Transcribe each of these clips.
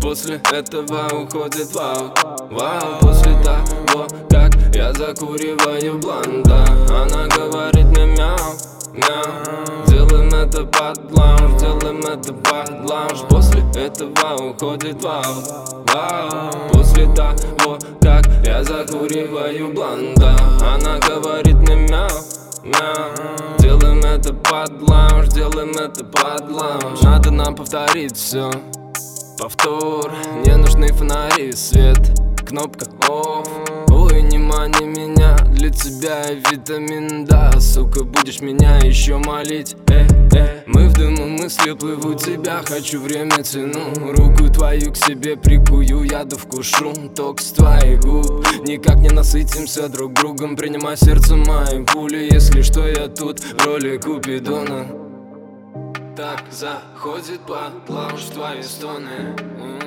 После этого уходит вау, вау. После того, как я закуриваю бланда, она говорит мне мяу, мяу. Делаем это под лаунж, делаем это под лаунж. После этого уходит вау, вау. После того, как я закуриваю бланда, она говорит мне мяу, мяу. Делаем это под лаунж, делаем это под лаунж. Надо нам повторить все. Повтор, не нужны фонари, свет, кнопка off. Ой, не мани меня, для тебя витамин, да. Сука, будешь меня еще молить, Мы в дыму, мысли плывут тебя, хочу время тяну. Руку твою к себе прикую, яду вкушу, ток с твоих губ. Никак не насытимся друг другом, принимай в сердце мои пули. Если что, я тут в роли Купидона. Так заходит под лаунж твои стоны.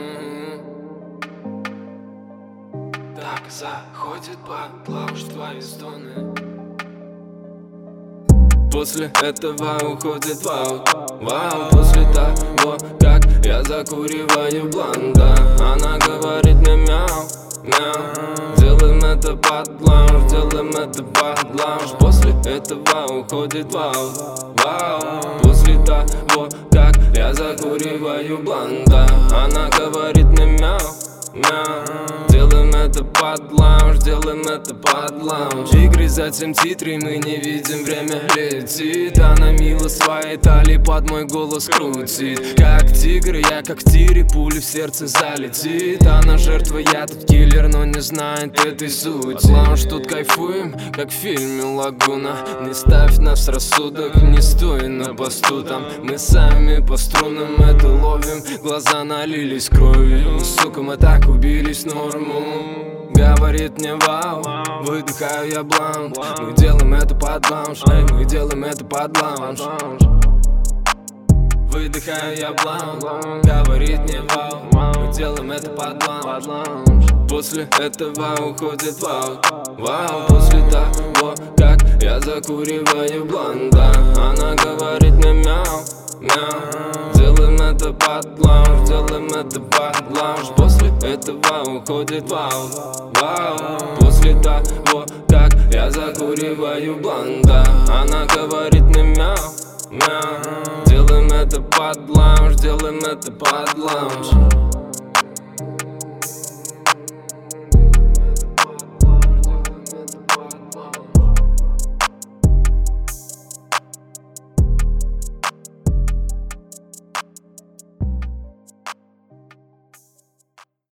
Так заходит под лаунж твои стоны. После этого уходит вау, вау. После того, как я закуриваю бланда, она говорит мне мяу, мяу. Делаем это под лаунж, делаем это под лаунж. После этого уходит вау, вау. После того, как я закуриваю бланда, она говорит мне мяу, мяу. Делаем это под лаунж, делаем это под лаунж. Игры, затем титры, мы не видим, время летит. Она мило своей талии под мой голос крутит. Как тигр, я как в тире, пуля в сердце залетит. Она жертва, я тут киллер, но не знает этой сути. Лаунж тут кайфуем, как в фильме Лагуна. Не ставь нас в рассудок, не стой на посту там. Мы сами по струнам это ловим, глаза налились кровью. Сука, мы так убились норму. Говорит мне вау, выдыхаю я бланк. Мы делаем это под лаунж, мы делаем это под лаунж. Выдыхаю я бланк, говорит мне вау, мы делаем это под лаунж. После этого уходит вау, вау. После того, как я закуриваю бланда, она говорит мне мяу, мяу. Делаем это под лаунж, делаем это под лаунж. После этого уходит вау, вау. После того, как я закуриваю бланда, она говорит мне мяу, мяу. Делаем это под лаунж, делаем это под лаунж.